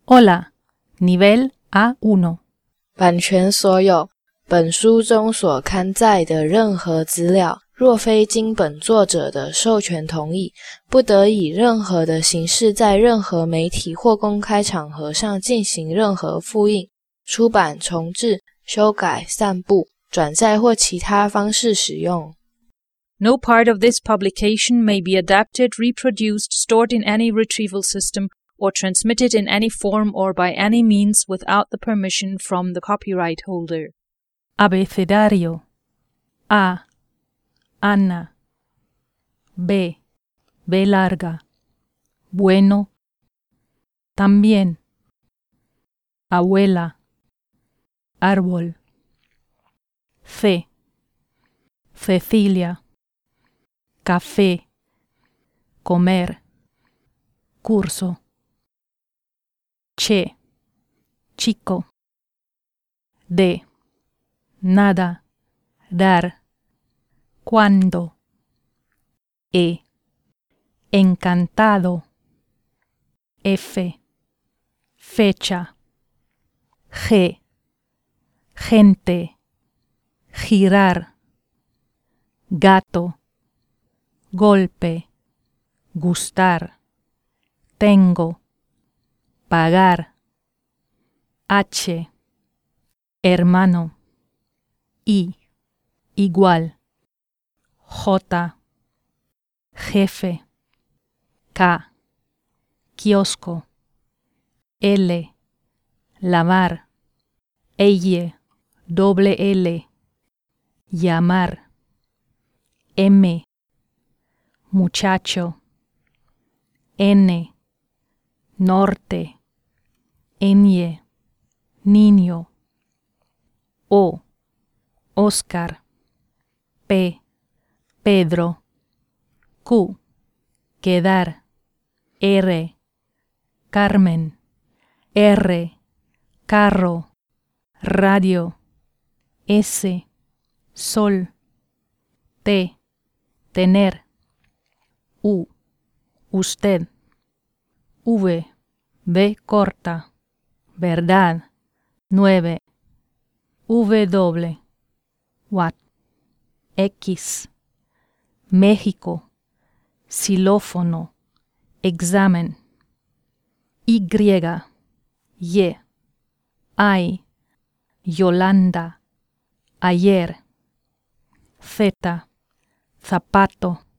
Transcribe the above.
Hola, nivel A1。 版权所有，本书中所刊载的任何资料，若非经本作者的授权同意，不得以任何的形式在任何媒体或公开场合上进行任何复印、出版、重制、修改、散布、转载或其他方式使用。 No part of this publication may be adapted, reproduced, stored in any retrieval system, or transmitted in any form or by any means without the permission from the copyright holder. Abecedario. A. Ana. B. B larga. Bueno. También. Abuela. Árbol. C. Cecilia. Café. Comer. Curso. Che. Chico. D. Nada. Dar. Cuándo. E. Encantado. F. Fecha. G. Gente. Girar. Gato. Golpe. Gustar. Tengo. Pagar. H. Hermano. I. Igual. J. Jefe. K. Kiosco. L. Lavar. Elle. Doble L. Llamar. M. Muchacho. N. Norte. Ñ. Niño. O. Oscar. P. Pedro. Q. Quedar. R. Carmen. R. Carro. Radio. S. Sol. T. Tener. U. Usted. V. V corta. Verdad. 9. W. What. X. México. Xilófono. Examen. Y. Y. Ay. Yolanda. Ayer. Z. Zapato.